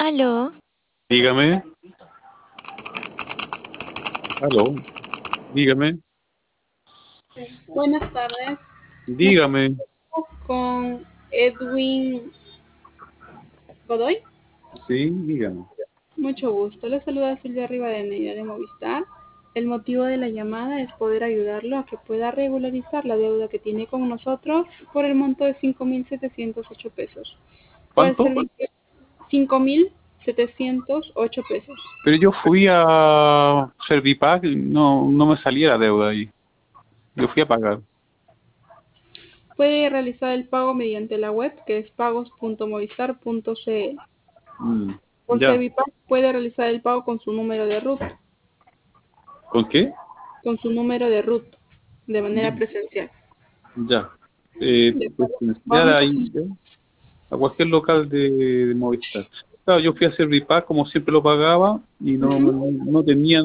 Aló, Dígame, aló, dígame, Buenas tardes, me dígame, comunico con Edwin Godoy. sí, dígame. Mucho gusto. Le saluda Silvia Rivadeneira de Movistar. El motivo de la llamada es poder ayudarlo a que pueda regularizar la deuda que tiene con nosotros por el monto de 5.708 pesos. Por el ¿Cuánto? servicio, 5.708 pesos. Pero yo fui a Servipack y no me salía la deuda ahí. Yo fui a pagar. Puede realizar el pago mediante la web que es pagos.movistar.cl. Mm, Por ya, Servipack puede realizar el pago con su número de RUT. ¿con qué? Con su número de RUT de manera presencial. Ya. ¿De Pues acuerdo? ya Vamos a ahí, ya, a cualquier local de Movistar. Claro, yo fui a Servipack como siempre lo pagaba y no tenían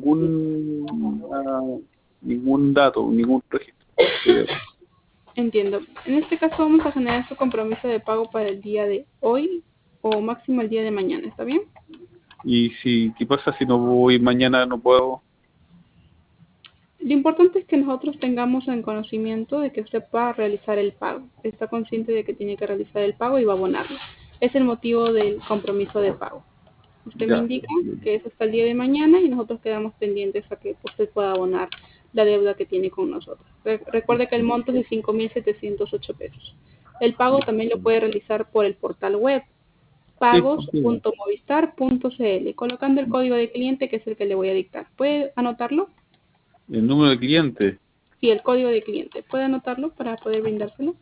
ningún dato, ningún registro. Entiendo. En este caso vamos a generar su compromiso de pago para el día de hoy o máximo el día de mañana, ¿está bien? Y si, ¿qué pasa si no voy mañana, no puedo? Lo importante es que nosotros tengamos en conocimiento de que usted pueda realizar el pago. Está consciente de que tiene que realizar el pago y va a abonarlo. Es el motivo del compromiso de pago. Usted me Ya. indica que es hasta el día de mañana y nosotros quedamos pendientes a que usted pueda abonar la deuda que tiene con nosotros. Recuerde que el monto es de 5.708 pesos. El pago también lo puede realizar por el portal web Sí, sí. pagos.movistar.cl colocando el código de cliente que es el que le voy a dictar. ¿Puede anotarlo? El número de cliente. Sí, el código de cliente. ¿Puede anotarlo para poder brindárselo?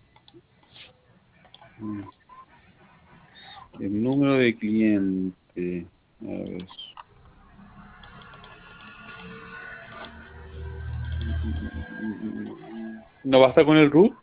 Mm, El número de cliente. A ver. ¿No basta con el root?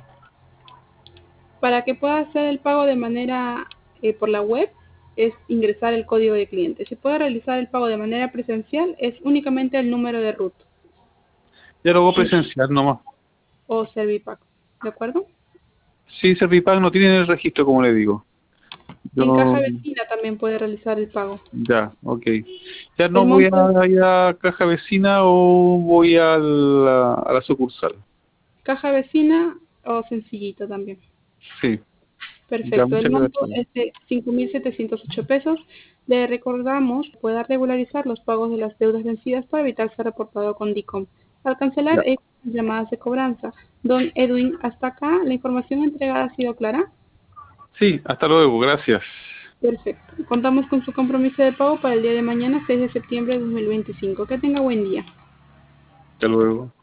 Para que pueda hacer el pago de manera por la web, es ingresar el código de cliente. Si puede realizar el pago de manera presencial, es únicamente el número de RUT Ya lo hago presencial nomás. o Servipack. ¿De acuerdo? Sí, Servipack no tiene el registro, como le digo. En caja Yo, vecina también puede realizar el pago. ya, ok. Ya El no voy monto es a ir a caja vecina o voy a la sucursal. caja vecina o sencillito también. Sí, ya, Perfecto. El muchas monto gracias. es de 5.708 pesos. Le recordamos que pueda regularizar los pagos de las deudas vencidas para evitar ser reportado con DICOM. Al cancelar Ya. llamadas de cobranza. Don Edwin, hasta acá la información entregada ha sido clara. Sí, hasta luego, gracias. Perfecto. Contamos con su compromiso de pago para el día de mañana, 6 de septiembre de 2025. Que tenga buen día. Hasta luego.